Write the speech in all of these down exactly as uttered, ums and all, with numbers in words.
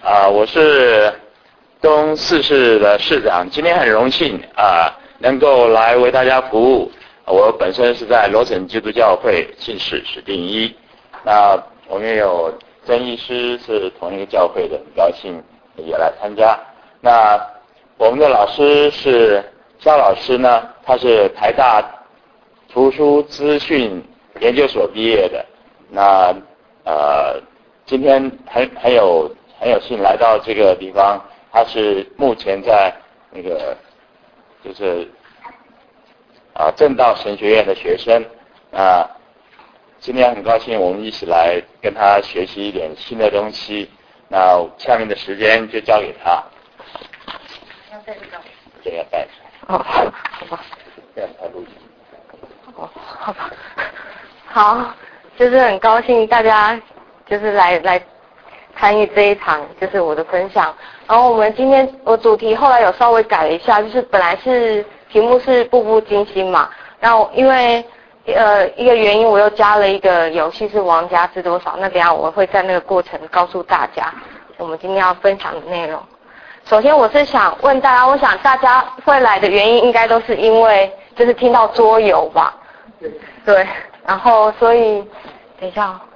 啊、呃，我是东四市的市长，今天很荣幸啊、呃，能够来为大家服务。我本身是在罗城基督教会信士史定一，那我们也有曾医师是同一个教会的，很高兴也来参加。那我们的老师是肖老师呢，他是台大图书资讯研究所毕业的，那呃今天很很有很有幸来到这个地方，他是目前在那个就是啊正道神学院的学生啊，今天很高兴我们一起来跟他学习一点新的东西。那下面的时间就交给他。 要带这个？ 这个带着。 哦，好吧。 这样才录音。 哦，好吧。好，就是很高兴大家就是来来参与这一场，就是我的分享。然后我们今天我主题后来有稍微改了一下，就是本来是题目是步步惊心嘛，然后因为呃一个原因我又加了一个游戏是王家知多少，那等一下我会在那个过程告诉大家我们今天要分享的内容。首先我是想问大家，我想大家会来的原因应该都是因为就是听到桌游吧，对，然后所以等一下哦，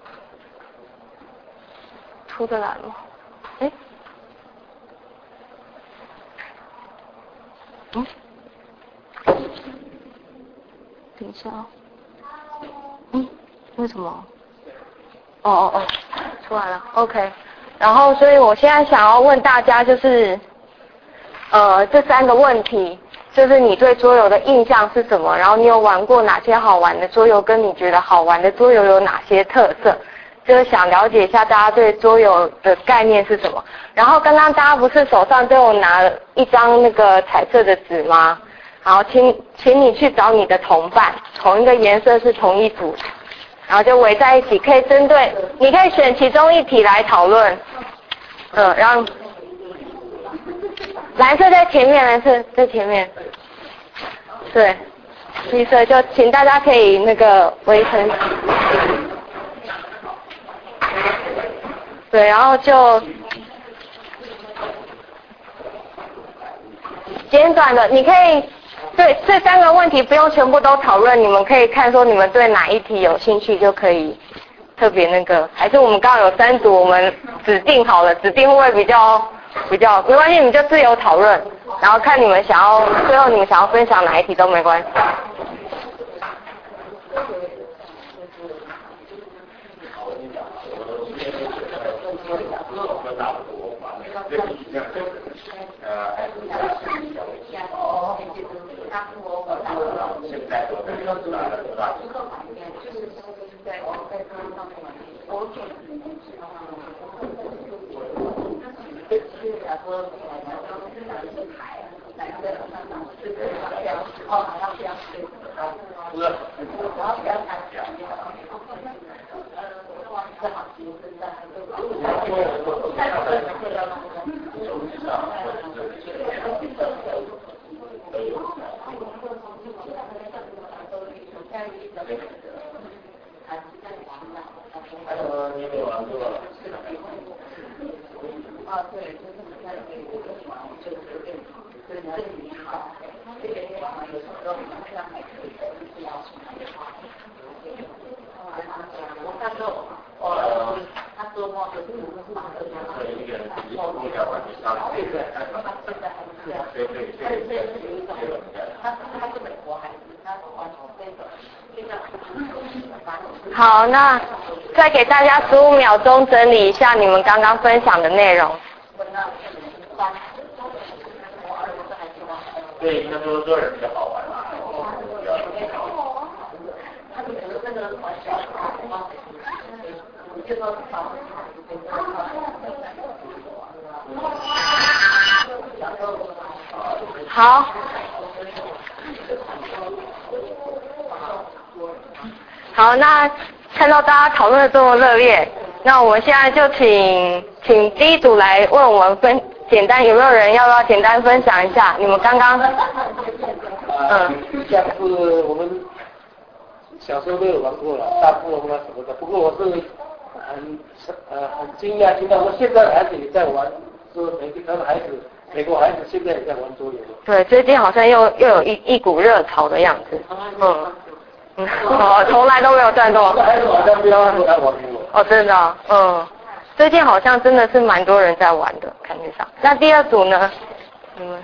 出得来吗？哎，嗯，等一下哦，嗯，为什么？哦哦哦，出来了 ，OK。然后，所以我现在想要问大家，就是，呃，这三个问题，就是你对桌游的印象是什么？然后你有玩过哪些好玩的桌游？跟你觉得好玩的桌游有哪些特色？就是想了解一下大家对桌游的概念是什么。然后刚刚大家不是手上都有拿了一张那个彩色的纸吗？然后请请你去找你的同伴，同一个颜色是同一组。然后就围在一起，可以针对，你可以选其中一题来讨论。嗯，然后蓝色在前面，蓝色在前面。对，绿色就请大家可以那个围成。对，然后就简短的，你可以。对，这三个问题不用全部都讨论，你们可以看说你们对哪一题有兴趣就可以特别那个，还是我们刚刚有三组，我们指定好了，指定会不会比较比较没关系，你们就自由讨论，然后看你们想要最后你们想要分享哪一题都没关系。好，那再给大家十五秒钟整理一下你们刚刚分享的内容。 对，那桌桌人比较好玩嘛。 好。好，那看到大家讨论的这么热烈，那我们现在就请请第一组来为我们分简单，有没有人要不要简单分享一下你们刚刚？ 嗯，像是我们小时候都有玩过了，大富翁啊什么的。不过我是很呃很惊讶，听到说现在的孩子也在玩，说美他的孩子，美国孩子现在也在玩桌游。 对，最近好像又又有一一股热潮的样子。嗯。嗯，哦，从来都没有断过。 孩子好像不要不要玩过。 哦，真的、哦，嗯，最近好像真的是蛮多人在玩的，感觉上。那第二组呢？你们？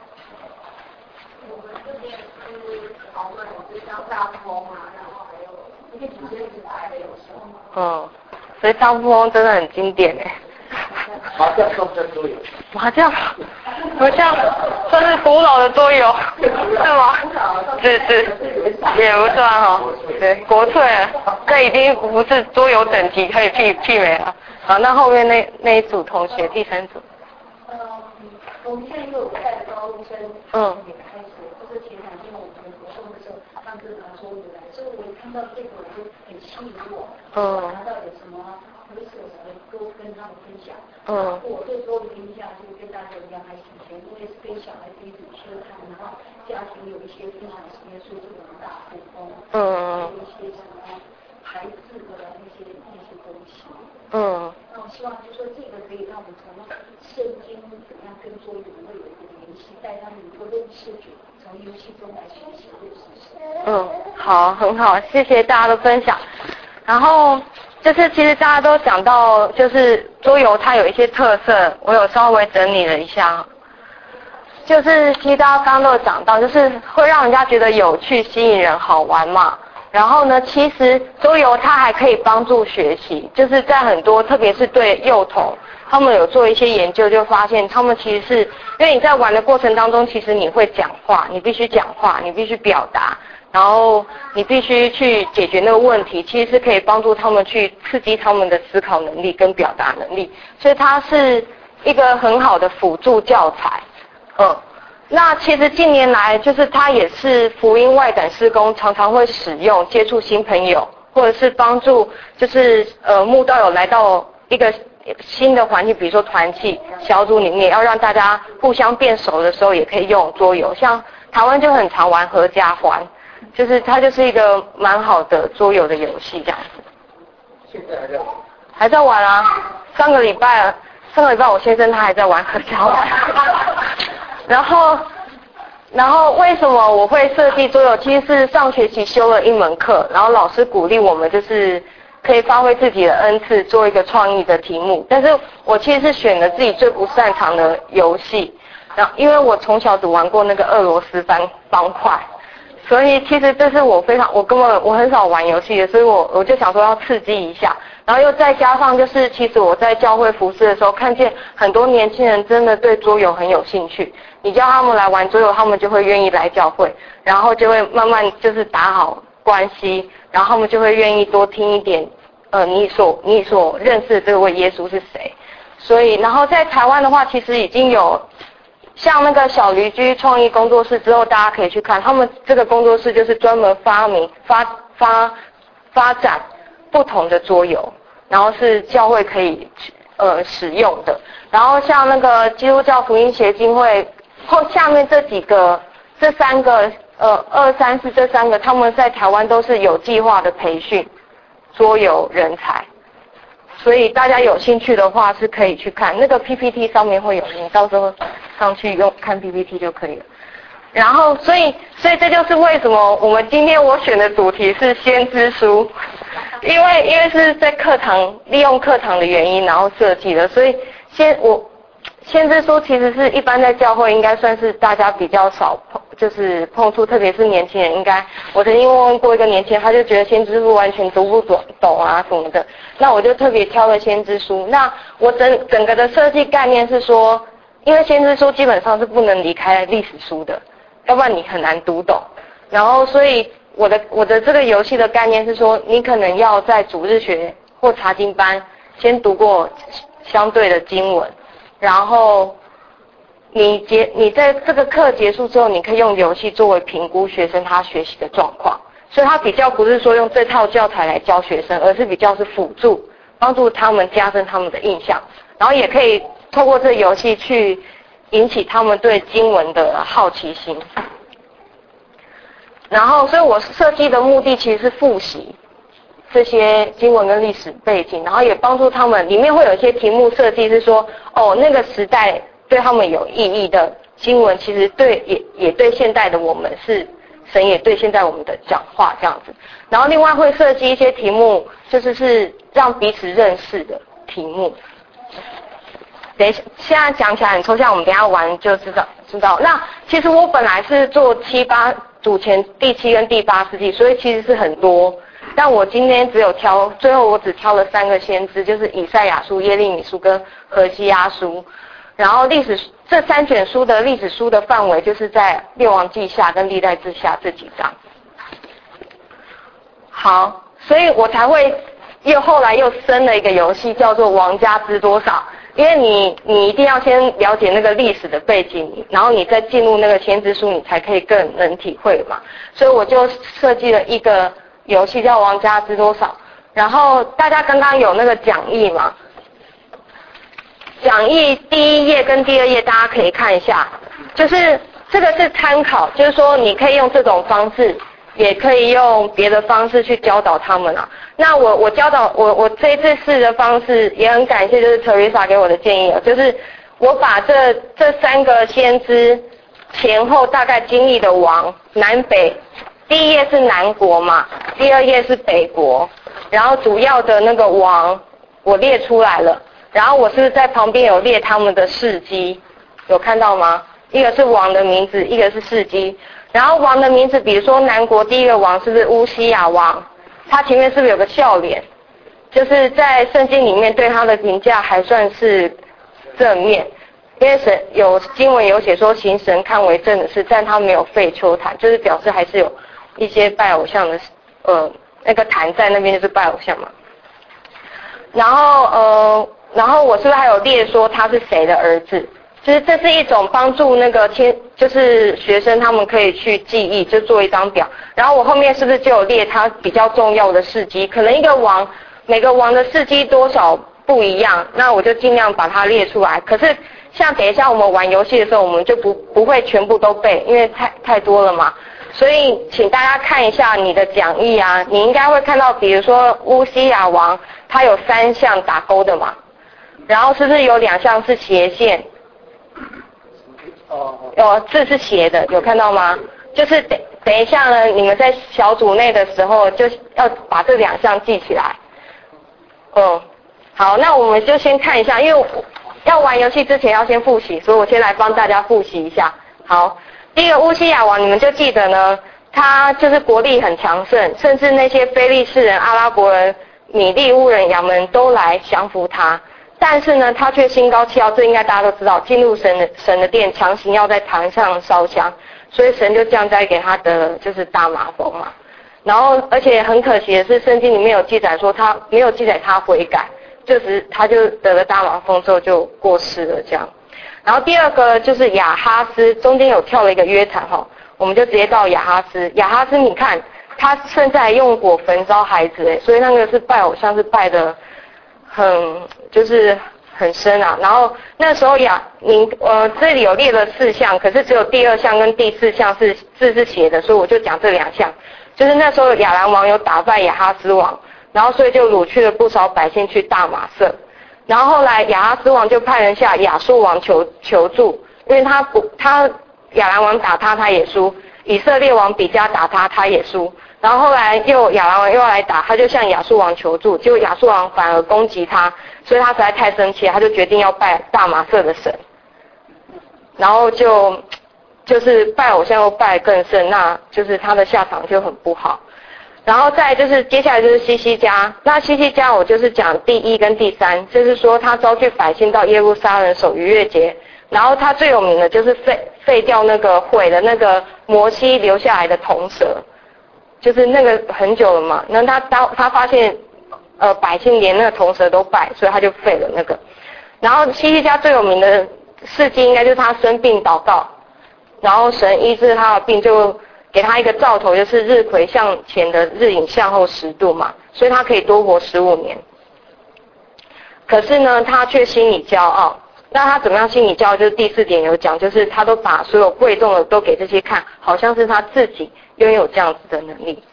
我们这边是讨论就像大富翁啊，然后还有一些主线是牌的游戏。 嗯，所以大富翁真的很经典哎。 麻将算不算桌游？ 麻将，麻将算是古老的桌游，是吗？是是，也不算哈、哦。对，国粹，这已经不是桌游等级可以媲媲美了。好，那后面那那一组同学，第三组。 呃，我们现在又有带高中生嗯也开始，就是前两天我们活动的时候，上课拿桌游来，所以我一看到这个我就很吸引我。 嗯。 拿到有什么有什么都跟他们分享。 嗯。 我对桌游的印象就是跟大家一样，还是以前因为是跟小孩子一起吃饭，然后家庭有一些分享时间，说这种大富翁， 嗯， 有一些什么孩子的那些那些东西。 嗯。 那我希望就说这个可以让我们从圣经怎么样跟桌游会有一个联系，带他们能够认识主，从游戏中来学习认识神。 嗯，好，很好，谢谢大家的分享。然后就是其实大家都讲到，就是桌游它有一些特色，我有稍微整理了一下。就是其实大家刚刚都有讲到，就是会让人家觉得有趣、吸引人、好玩嘛。然后呢，其实桌游它还可以帮助学习，就是在很多，特别是对幼童，他们有做一些研究，就发现他们其实是因为你在玩的过程当中，其实你会讲话，你必须讲话，你必须表达。然后你必须去解决那个问题，其实是可以帮助他们去刺激他们的思考能力跟表达能力，所以它是一个很好的辅助教材。嗯，那其实近年来就是它也是福音外展事工常常会使用，接触新朋友，或者是帮助就是呃慕道友来到一个新的环境，比如说团契小组里面，要让大家互相变熟的时候，也可以用桌游，像台湾就很常玩合家欢。就是它就是一个蛮好的桌游的游戏这样子。 现在还在玩？ 还在玩啊！上个礼拜，上个礼拜我先生他还在玩合家欢。然后，然后为什么我会设计桌游？其实是上学期修了一门课，然后老师鼓励我们就是可以发挥自己的恩赐，做一个创意的题目。但是我其实是选了自己最不擅长的游戏，然后因为我从小只玩过那个俄罗斯方方块。所以其实这是我非常，我根本我很少玩游戏的，所以我我就想说要刺激一下，然后又再加上就是，其实我在教会服事的时候，看见很多年轻人真的对桌游很有兴趣，你叫他们来玩桌游，他们就会愿意来教会，然后就会慢慢就是打好关系，然后他们就会愿意多听一点，呃，你所你所认识的这位耶稣是谁，所以然后在台湾的话，其实已经有。像那个小驴居创意工作室之后，大家可以去看，他们这个工作室就是专门发明发发发展不同的桌游，然后是教会可以呃使用的。然后像那个基督教福音协进会后下面这几个这三个呃二三四这三个，他们在台湾都是有计划的培训桌游人才。所以大家有兴趣的话是可以去看，那个 P P T 上面会有，你到时候上去用看 P P T 就可以了。然后，所以，所以这就是为什么我们今天我选的主题是先知书，因为因为是在课堂利用课堂的原因，然后设计的，所以先我先知书其实是一般在教会应该算是大家比较少碰，就是碰触，特别是年轻人应该，我曾经问问过一个年轻人，他就觉得先知书完全读不懂懂啊什么的，那我就特别挑了先知书。那我整整个的设计概念是说，因为先知书基本上是不能离开历史书的，要不然你很难读懂。然后所以我的我的这个游戏的概念是说，你可能要在主日学或查经班先读过相对的经文。然后你结你在这个课结束之后，你可以用游戏作为评估学生他学习的状况，所以他比较不是说用这套教材来教学生，而是比较是辅助，帮助他们加深他们的印象，然后也可以透过这个游戏去引起他们对经文的好奇心。然后，所以我设计的目的其实是复习， 这些经文跟历史背景，然后也帮助他们，里面会有一些题目设计是说，哦，那个时代对他们有意义的经文，其实对也也对现代的我们是神也对现在我们的讲话这样子。然后另外会设计一些题目，就是是让彼此认识的题目。等一下，现在讲起来很抽象，我们等一下玩就知道知道。那其实我本来是做七八主前第七跟第八世纪，所以其实是很多。但我今天只有挑，最后我只挑了三个先知，就是以赛亚书、耶利米书跟何西阿书。然后历史这三卷书的历史书的范围，就是在列王记下跟历代志下这几章。好，所以我才会又后来又生了一个游戏，叫做王家知多少。因为你你一定要先了解那个历史的背景，然后你再进入那个先知书，你才可以更能体会嘛。所以我就设计了一个游戏叫王家知多少。然后大家刚刚有那个讲义嘛，讲义第一页跟第二页大家可以看一下，就是这个是参考，就是说你可以用这种方式，也可以用别的方式去教导他们啊。那我我教导我我这一次试的方式也很感谢，就是 Teresa 给我的建议了，就是我把这这三个先知前后大概经历的王南北，第一页是南国嘛，第二页是北国，然后主要的那个王我列出来了，然后我是不是在旁边有列他们的事迹，有看到吗？一个是王的名字，一个是事迹。然后王的名字，比如说南国第一个王是不是乌西雅王？他前面是不是有个笑脸？就是在圣经里面对他的评价还算是正面，因为神有经文有写说行神看为正的事，但他没有废丘坛，就是表示还是有一些拜偶像的，呃，那个坛在那边就是拜偶像嘛。然后呃，然后我是不是还有列说他是谁的儿子？其实这是一种帮助那个天，就是学生他们可以去记忆，就做一张表。然后我后面是不是就有列他比较重要的事迹？可能一个王，每个王的事迹多少不一样，那我就尽量把它列出来。可是像等一下我们玩游戏的时候，我们就不不会全部都背，因为太太多了嘛。所以请大家看一下你的讲义啊，你应该会看到，比如说乌西雅王，他有三项打勾的嘛，然后是不是有两项是斜线？ 哦， 有字是斜的，有看到吗？就是等等一下呢，你们在小组内的时候就要把这两项记起来。嗯，好，那我们就先看一下，因为要玩游戏之前要先复习，所以我先来帮大家复习一下。好，第一个乌西雅王，你们就记得呢，他就是国力很强盛，甚至那些非利士人、阿拉伯人、米利乌人、亚门都来降服他。但是呢，他却心高气傲，这应该大家都知道。进入神的神的殿，强行要在坛上烧香，所以神就降灾给他的就是大麻风嘛。然后，而且很可惜的是，圣经里面有记载说他没有记载他悔改，就是他就得了大麻风之后就过世了这样。然后第二个就是亚哈斯，中间有跳了一个约坦哈，我们就直接到亚哈斯。亚哈斯，你看他甚至还用过焚烧孩子诶，所以那个是拜偶像，是拜的。很就是很深啊，然后那时候亚您呃这里有列了四项，可是只有第二项跟第四项是字是斜的，所以我就讲这两项。就是那时候亚兰王有打败亚哈斯王，然后所以就掳去了不少百姓去大马色，然后后来亚哈斯王就派人下亚述王求求助，因为他不他亚兰王打他他也输，以色列王比加打他他也输。然后后来又亚兰王又要来打，他就向亚述王求助，结果亚述王反而攻击他，所以他实在太生气了，他就决定要拜大马色的神，然后就就是拜偶像又拜更甚，那就是他的下场就很不好。然后再就是接下来就是西西家，那西西家我就是讲第一跟第三，就是说他招聚百姓到耶路撒冷守逾越节，然后他最有名的就是废废掉那个毁了那个摩西留下来的铜蛇。就是那个很久了嘛，那他他他发现，呃，百姓连那个铜蛇都拜，所以他就废了那个。然后西西家最有名的事迹应该就是他生病祷告，然后神医治他的病，就给他一个兆头，就是日晷向前的日影向后十度嘛，所以他可以多活十五年。可是呢，他却心里骄傲。那他怎么样心理教育？就是第四点有讲，就是他都把所有贵重的都给这些看，好像是他自己拥有这样子的能力。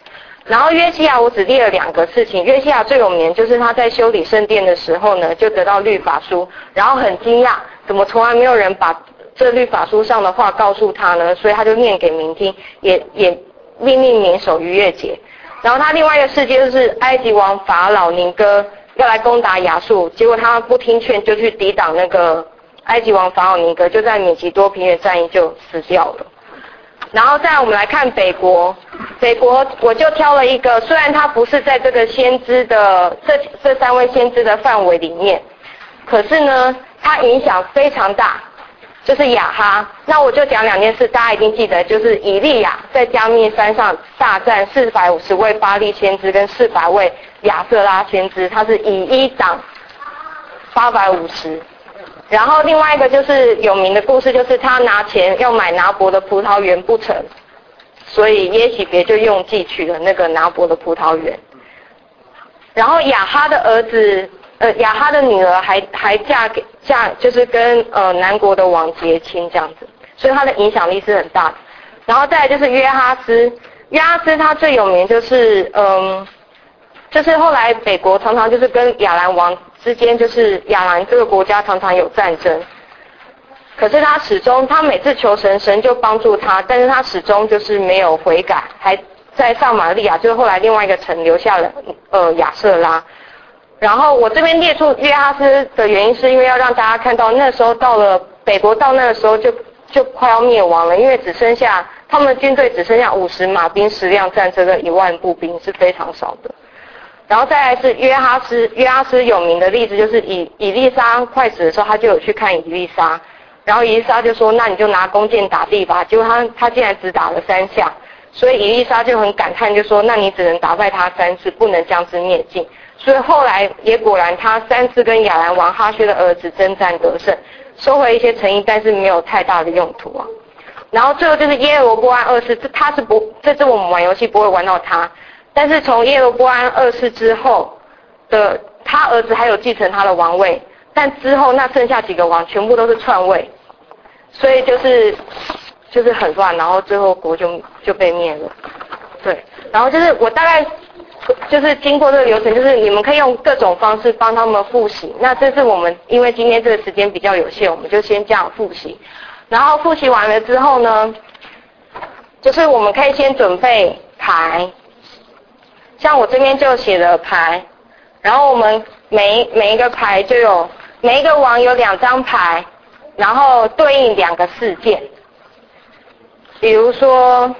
然后约西亚我只列了两个事情，约西亚最有名就是他在修理圣殿的时候呢，就得到律法书，然后很惊讶，怎么从来没有人把这律法书上的话告诉他呢？所以他就念给民听，也也命令民守逾越节。然后他另外一个事件就是埃及王法老宁哥要来攻打亚述，结果他不听劝，就去抵挡那个埃及王法老宁哥，就在米吉多平原战役就死掉了。然后再来我们来看北国，北国我就挑了一个，虽然它不是在这个先知的这这三位先知的范围里面，可是呢，它影响非常大，就是亚哈。那我就讲两件事，大家一定记得，就是以利亚在加密山上大战四百五十位巴力先知跟四百位亚瑟拉先知，他是以一挡八百五十。然后另外一个就是有名的故事，就是他拿钱要买拿伯的葡萄园不成，所以耶洗别就用计取了那个拿伯的葡萄园。然后亚哈的儿子，呃，亚哈的女儿还还嫁给嫁，就是跟呃南国的王结亲这样子，所以他的影响力是很大的。然后再来就是约哈斯，约哈斯他最有名就是嗯，就是后来北国常常就是跟亚兰王之间，就是亚兰这个国家常常有战争，可是他始终，他每次求神，神就帮助他，但是他始终就是没有悔改，还在撒玛利亚，就是后来另外一个城留下了呃亚瑟拉。然后我这边列出约哈斯的原因，是因为要让大家看到那时候到了北国，到那个时候就就快要灭亡了，因为只剩下他们的军队只剩下五十马兵、十辆战车跟一万步兵，是非常少的。然后再来是约哈斯，约哈斯有名的例子就是以以利沙快死的时候，他就有去看以利沙，然后以利沙就说：“那你就拿弓箭打地吧。”结果他他竟然只打了三下，所以以利沙就很感叹，就说：“那你只能打败他三次，不能将之灭尽。”所以后来也果然，他三次跟亚兰王哈薛的儿子征战得胜，收回一些诚意，但是没有太大的用途啊。然后最后就是耶罗波安二世，这他是不，这次我们玩游戏不会玩到他。但是从耶罗波安二世之后的，他儿子还有继承他的王位，但之后那剩下几个王全部都是篡位，所以就是就是很乱，然后最后国就就被灭了。对，然后就是我大概就是经过这个流程，就是你们可以用各种方式帮他们复习。那这是我们因为今天这个时间比较有限，我们就先这样复习。然后复习完了之后呢，就是我们可以先准备牌。像我这边就写了牌，然后我们每每一个牌就有每一个王有两张牌，然后对应两个事件。比如说，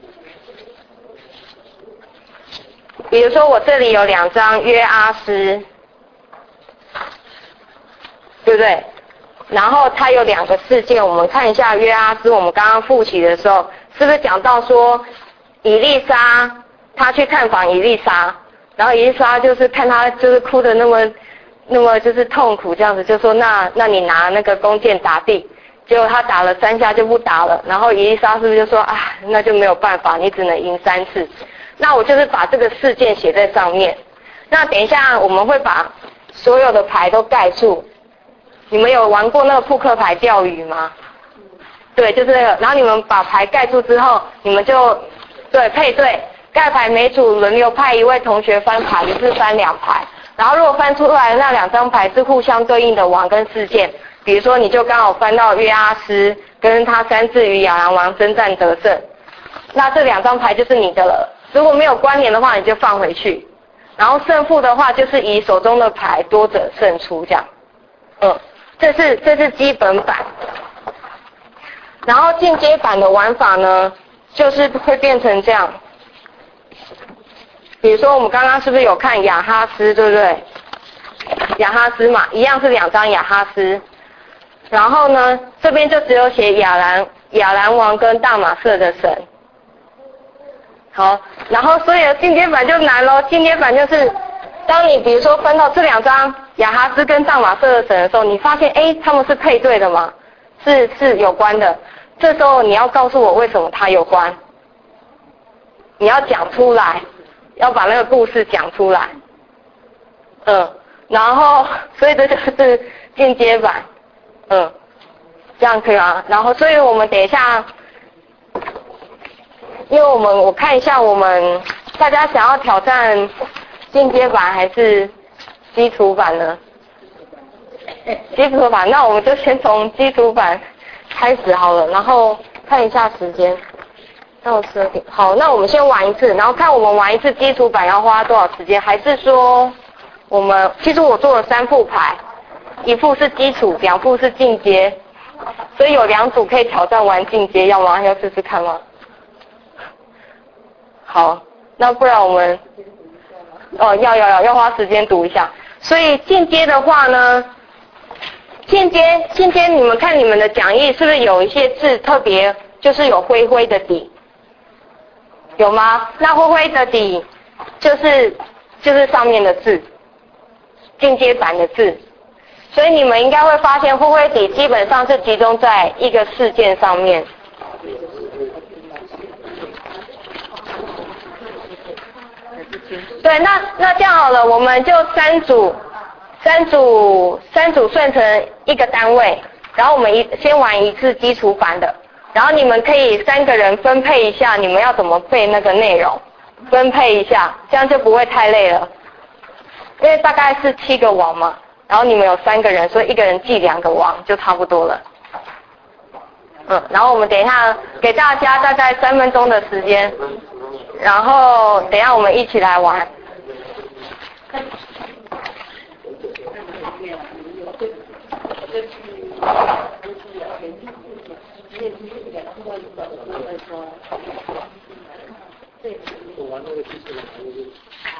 比如说我这里有两张约阿斯，对不对？然后它有两个事件，我们看一下约阿斯。我们刚刚复习的时候，是不是讲到说以利沙？他去看访以利沙，然后以利沙就是看他就是哭的那么那么就是痛苦这样子，就说那那你拿那个弓箭打地，结果他打了三下就不打了，然后以利沙是不是就说啊那就没有办法，你只能赢三次。那我就是把这个事件写在上面。那等一下我们会把所有的牌都盖住。你们有玩过那个扑克牌钓鱼吗？对，就是那个。然后你们把牌盖住之后，你们就对配对。盖牌每组轮流派一位同学翻牌，一次翻两牌。然后如果翻出来的那两张牌是互相对应的王跟事件，比如说你就刚好翻到约阿斯跟他三次与亚兰王征战得胜，那这两张牌就是你的了。如果没有关联的话，你就放回去。然后胜负的话，就是以手中的牌多者胜出这样。嗯，这是这是基本版。然后进阶版的玩法呢，就是会变成这样。比如说我们刚刚是不是有看亚哈斯，对不对？亚哈斯嘛，一样是两张亚哈斯。然后呢，这边就只有写亚兰亚兰王跟大马色的神。好，然后所以进阶版就难咯，进阶版就是当你比如说翻到这两张亚哈斯跟大马色的神的时候，你发现哎他们是配对的吗？是是有关的。这时候你要告诉我为什么它有关，你要讲出来。要把那个故事讲出来，嗯，然后所以这就是进阶版，嗯，这样可以吗？然后所以我们等一下，因为我们我看一下我们大家想要挑战进阶版还是基础版呢？基础版，那我们就先从基础版开始好了，然后看一下时间。到十二点，好，那我们先玩一次，然后看我们玩一次基础版要花多少时间，还是说我们其实我做了三副牌，一副是基础，两副是进阶，所以有两组可以挑战玩进阶，要吗？要试试看吗？好，那不然我们哦要要要要花时间读一下，所以进阶的话呢，进阶进阶你们看你们的讲义是不是有一些字特别就是有灰灰的底？有吗？那灰灰的底就是就是上面的字，进阶版的字，所以你们应该会发现灰灰底基本上是集中在一个事件上面。对，那那这样好了，我们就三组三组三组算成一个单位，然后我们一先玩一次基础版的。然后你们可以三个人分配一下，你们要怎么背那个内容，分配一下，这样就不会太累了。因为大概是七个王嘛，然后你们有三个人，所以一个人记两个王就差不多了。嗯，然后我们等一下给大家大概三分钟的时间，然后等一下我们一起来玩。 我玩那个机器人，